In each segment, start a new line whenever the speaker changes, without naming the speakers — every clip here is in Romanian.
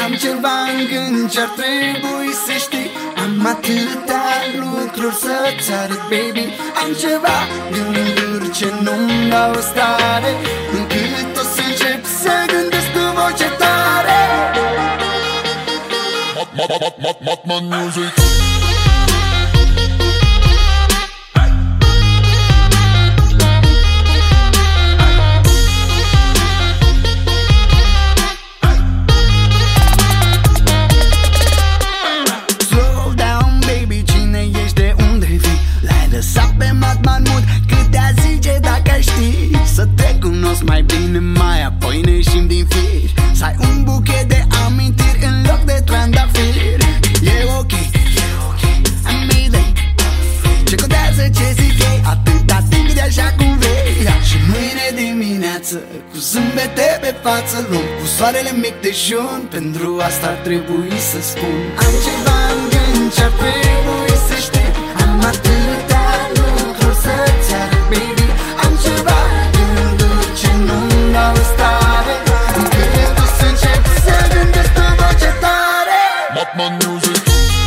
Am ceva în gând ce-ar trebui să știi. Am atâtea lucruri să-ți arăt, baby. Am ceva gânduri ce nu-mi dau stare, încât o să încep să gândesc cu voce tare.
Matman Music.
Să te cunosc mai bine, mai apoi ne ieșim din fir. Să ai un buchet de amintiri în loc de trandafiri. E ok, am idei. Ce contează ce zic ei, atâta timp de așa cum vrei. Și mâine dimineață, cu zâmbete pe față, luăm cu soarele mic dejun. Pentru asta ar trebui să spun: am ceva în gând ce-ar trebui să știi. Am atâtea lucruri să-ți arăt, baby. Am ceva
Matman Music.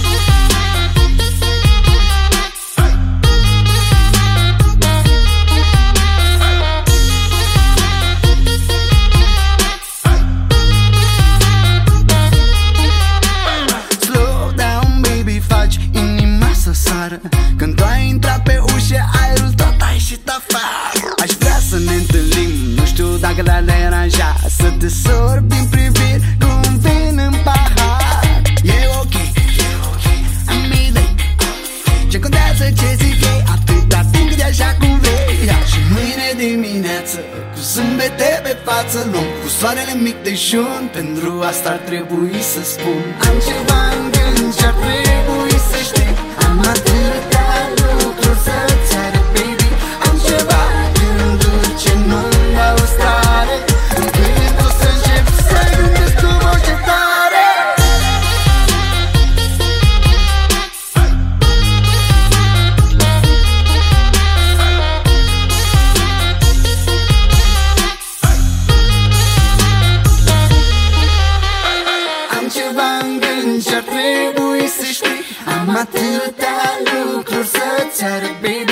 Slow down, baby, faci inima să sară. Când tu ai intrat pe ușă, aerul tot a ieșit afară. Aș vrea să ne întâlnim, nu știu dacă l-ar deranja, să te sorbi din priviri cu un vin în pahar. E ok, am idei. Ce contează ce zic ei, atâta timp de așa cum vrei. Și mâine dimineață, cu zâmbete pe față, luăm cu soarele mic dejun. Pentru asta ar trebui să spun: am ceva în gând ce-ar trebui să știi. Am atâtea lucruri să-ți arăt, baby. Am ceva gânduri ce nu-mi dau stare, încât o să încep să gândesc cu voce tare. Am ceva în gând ce-ar trebui să știi. Am atâtea lucruri să-ți arăt, baby.